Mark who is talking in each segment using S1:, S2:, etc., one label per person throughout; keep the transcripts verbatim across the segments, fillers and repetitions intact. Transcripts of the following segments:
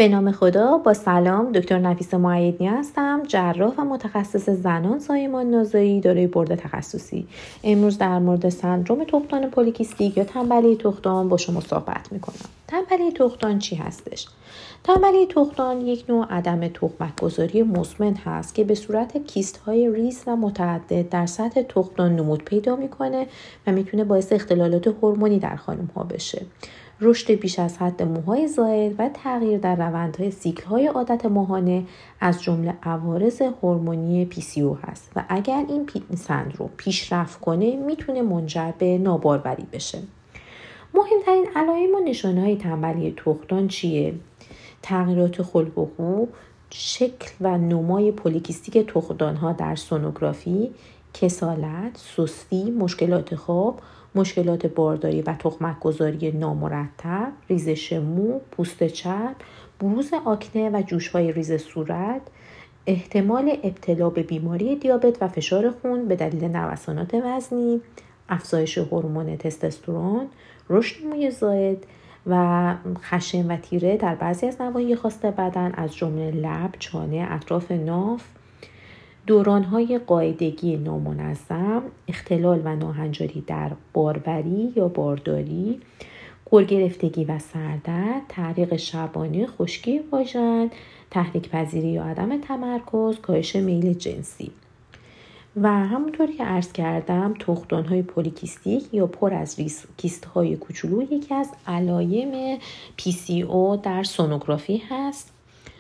S1: به نام خدا. با سلام، دکتر نفیسه معیدنی هستم، جراح و متخصص زنان زایمان نازایی دارای بورد تخصصی. امروز در مورد سندرم تخمدان پلیکیستیک یا تنبلی تخمدان با شما صحبت میکنم. تنبلی تخمدان چی هستش؟ تنبلی تخمدان یک نوع عدم تخمک‌گذاری مزمن هست که به صورت کیست های ریز و متعدد در سطح تخمدان نمود پیدا میکنه و میتونه باعث اختلالات هورمونی در خانم ها بشه. رشد بیش از حد موهای زائد و تغییر در روندهای سیکل‌های عادت ماهانه از جمله عوارض هورمونی پی سی او هست و اگر این سندرم پیشرفت کنه میتونه منجر به ناباروری بشه. مهمترین علائم و نشانه‌های تنبلی تخمدان چیه؟ تغییرات خلق و خو، شکل و نمای پلیکیستیک تخمدان‌ها در سونوگرافی، کسالت، سستی، مشکلات خواب، مشکلات بارداری و تخمک‌گذاری نامرتب، ریزش مو، پوست چرب، بروز آکنه و جوش‌های ریز صورت، احتمال ابتلا به بیماری دیابت و فشار خون به دلیل نوسانات وزنی، افزایش هورمون تستوسترون، رشد موی زائد و خشن و تیره در بعضی از نواحی خاص بدن از جمله لب، چانه، اطراف ناف، دوران‌های قاعدگی نامنظم، اختلال و ناهنجاری در باروری یا بارداری، گلگرفتگی و سردرد، تعریق شبانه، خشکی واژن، تحریک پذیری یا عدم تمرکز، کاهش میل جنسی. و همونطور که عرض کردم تخمدان‌های پلیکیستیک یا پر از کیست‌های کوچولو یکی از علائم پی سی او در سونوگرافی هست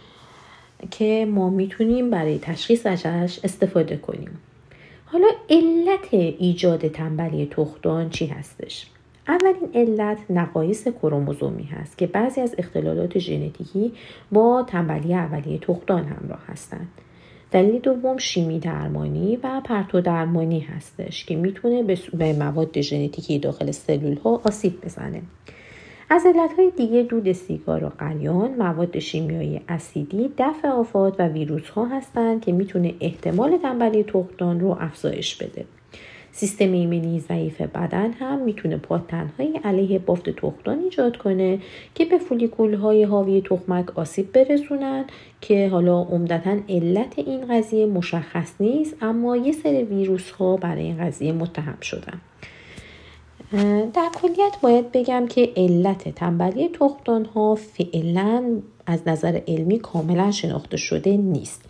S1: که ما میتونیم برای تشخیص ازش استفاده کنیم. حالا علت ایجاد تنبلی تخمدان چی هستش؟ اولین علت نقایص کروموزومی هست که بعضی از اختلالات ژنتیکی با تنبلی اولیه تخمدان همراه هستند. دلیل دوم شیمی درمانی و پرتو درمانی هستش که میتونه به مواد ژنتیکی داخل سلول ها آسیب بزنه. از علتهای دیگه دود سیگار و قلیان، مواد شیمیایی اسیدی، دفع آفات و ویروس ها هستند که میتونه احتمال تنبلی تخمدان رو افزایش بده. سیستم ایمنی ضعیف بدن هم میتونه پادتن‌های علیه بافت تخمدان ایجاد کنه که به فولیکول‌های حاوی تخمک آسیب برسونن که حالا عمدتاً علت این قضیه مشخص نیست، اما یه سری ویروس ها برای این قضیه متهم شدن. در کلیت باید بگم که علت تنبلی تخمدان ها فعلا از نظر علمی کاملا شناخته شده نیست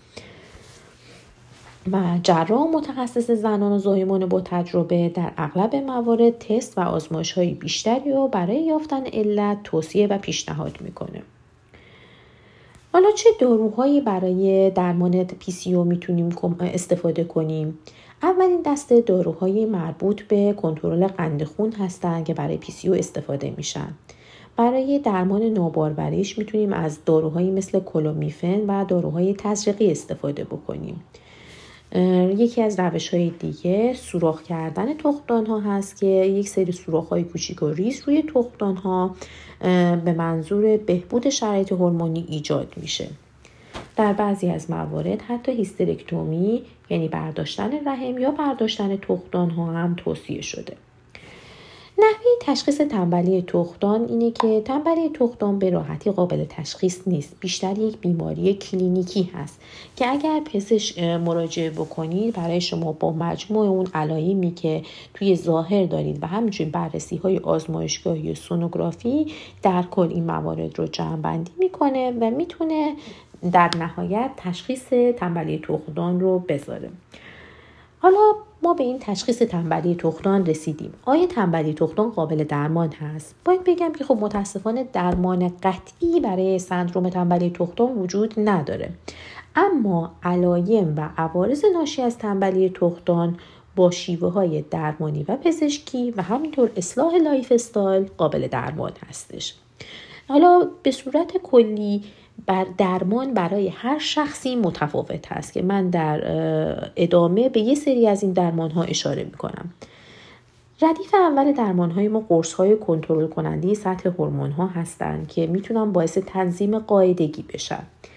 S1: و جراح متخصص زنان و زایمان با تجربه در اغلب موارد تست و آزمایش های بیشتری رو برای یافتن علت توصیه و پیشنهاد میکنه. حالا چه داروهایی برای درمان پی سی او میتونیم استفاده کنیم؟ اولین دسته داروهای مربوط به کنترل قند خون هستند که برای پی سی او استفاده میشن. برای درمان ناباروریش میتونیم از داروهایی مثل کلومیفن و داروهای تزریقی استفاده بکنیم. یکی از روش‌های دیگه سوراخ کردن تخمدان‌ها هست که یک سری سوراخ‌های کوچیک و ریز روی تخمدان‌ها به منظور بهبود شرایط هورمونی ایجاد میشه. در بعضی از موارد حتی هیسترکتومی یعنی برداشتن رحم یا برداشتن تخمدان‌ها هم توصیه شده. نحوه تشخیص تنبلی تخمدان اینه که تنبلی تخمدان به راحتی قابل تشخیص نیست. بیشتر یک بیماری کلینیکی هست که اگر پزشک مراجعه بکنید برای شما با مجموع اون علائمی که توی ظاهر دارید و همچنین بررسی‌های آزمایشگاهی و سونوگرافی در کل این موارد رو جمع‌بندی میکنه و میتونه در نهایت تشخیص تنبلی تخمدان رو بذاره. حالا ما به این تشخیص تنبلی تخمدان رسیدیم. آیا تنبلی تخمدان قابل درمان هست؟ باید بگم که خب متاسفانه درمان قطعی برای سندرم تنبلی تخمدان وجود نداره. اما علائم و عوارض ناشی از تنبلی تخمدان با شیوه‌های درمانی و پزشکی و همینطور اصلاح لایف استایل قابل درمان هستش. حالا به صورت کلی بر درمان برای هر شخصی متفاوت هست که من در ادامه به یه سری از این درمان ها اشاره میکنم. ردیف اول درمان های ما قرص های کنترل کننده سطح هورمون ها هستند که میتونن باعث تنظیم قاعدگی بشن.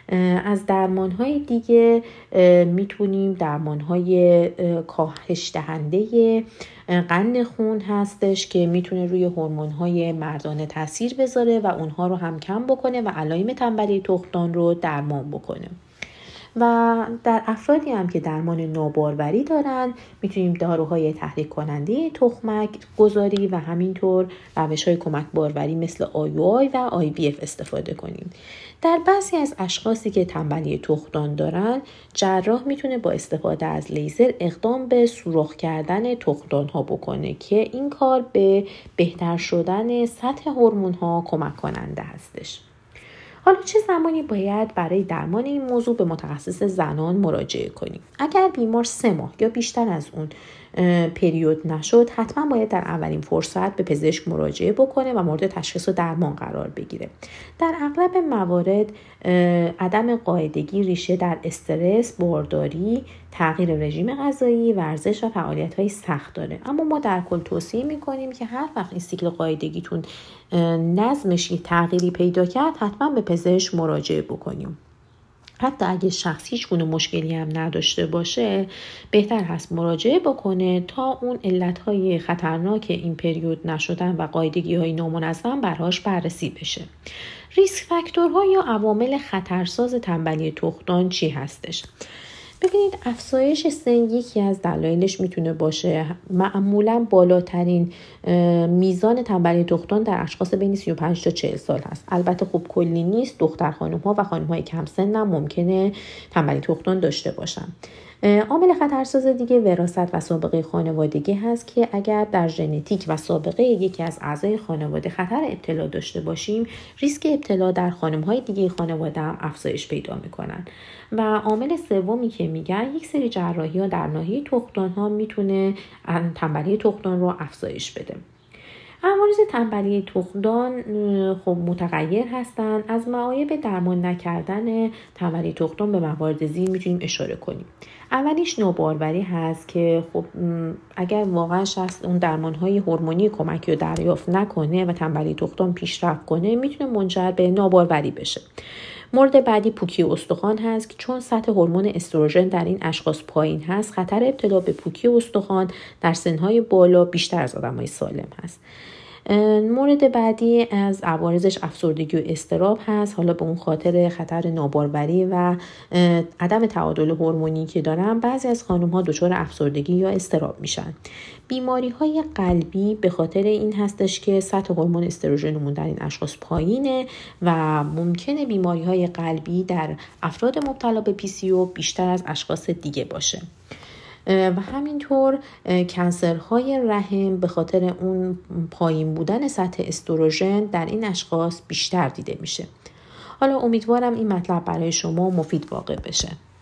S1: از درمان‌های دیگه میتونیم درمان‌های کاهش دهنده قند خون هستش که میتونه روی هورمون‌های مردانه تاثیر بذاره و اونها رو هم کم بکنه و علائم تنبلی تخمدان رو درمان بکنه. و در افرادی هم که درمان ناباروری دارن میتونیم داروهای تحریک کننده تخمک گذاری و همینطور روش‌های کمک باروری مثل آی یو آی و آی وی اف استفاده کنیم. در بعضی از اشخاصی که تنبلی تخمدان دارن، جراح میتونه با استفاده از لیزر اقدام به سوراخ کردن تخمدان ها بکنه که این کار به بهتر شدن سطح هورمون ها کمک کننده هستش. حالا چه زمانی باید برای درمان این موضوع به متخصص زنان مراجعه کنیم؟ اگر بیمار سه ماه یا بیشتر از اون پریود نشد، حتما باید در اولین فرصت به پزشک مراجعه بکنه و مورد تشخیص و درمان قرار بگیره. در اغلب موارد عدم قاعدگی ریشه در استرس، بارداری، تغییر رژیم غذایی، ورزش و فعالیت‌های سخت داره. اما ما در کل توصیه می‌کنیم که هر وقت این سیکل قاعدگیتون نظمش یه تغییری پیدا کرد، حتما به پزشک مراجعه بکنیم. حتی اگه شخص هیچ گونه مشکلی هم نداشته باشه، بهتر هست مراجعه بکنه تا اون علتهای خطرناک این پریود نشدن و قاعدگی‌های نامنظم براش بررسی بشه. ریسک فاکتورها یا عوامل خطرساز تنبلی تخمدان چی هستش؟ ببینید، افزایش سن یکی از دلایلش میتونه باشه. معمولا بالاترین میزان تنبلی تخمدان در اشخاص بین سی و پنج تا چهل سال هست. البته خب کلی نیست، دختر خانم ها و خانم های کم سن هم ممکنه تنبلی تخمدان داشته باشن. عامل خطرساز دیگه وراثت و سابقه خانوادگی هست که اگر در ژنتیک و سابقه یکی از اعضای خانواده خطر ابتلا داشته باشیم، ریسک ابتلا در خانم‌های دیگه خانواده هم افزایش پیدا میکنن. و عامل سومی که میگن یک سری جراحی‌ها در ناحیه تخمدان‌ها میتونه تنبلی تخمدان رو افزایش بده. عوارض تنبلی تخمدان خب متغیر هستند. از معایب درمان نکردن تنبلی تخمدان به موارد زیر میتونیم اشاره کنیم. اولیش ناباروری هست که خب اگر واقعا شخص اون درمان‌های هورمونی کمکی رو دریافت نکنه و تنبلی تخمدان پیشرفت کنه، میتونه منجر به ناباروری بشه. مورد بعدی پوکی استخوان هست که چون سطح هورمون استروژن در این اشخاص پایین هست، خطر ابتلا به پوکی استخوان در سنهای بالا بیشتر از آدمای سالم هست. مورد بعدی از عوارضش افسردگی و اضطراب هست. حالا به اون خاطر خطر ناباروری و عدم تعادل هورمونی که دارن، بعضی از خانم‌ها دچار افسردگی یا اضطراب میشن. بیماری‌های قلبی به خاطر این هستش که سطح هورمون استروژنمون در این اشخاص پایینه و ممکنه بیماری‌های قلبی در افراد مبتلا به پی سی او بیشتر از اشخاص دیگه باشه. و همینطور کنسرهای رحم به خاطر اون پایین بودن سطح استروژن در این اشخاص بیشتر دیده میشه. حالا امیدوارم این مطلب برای شما مفید واقع بشه.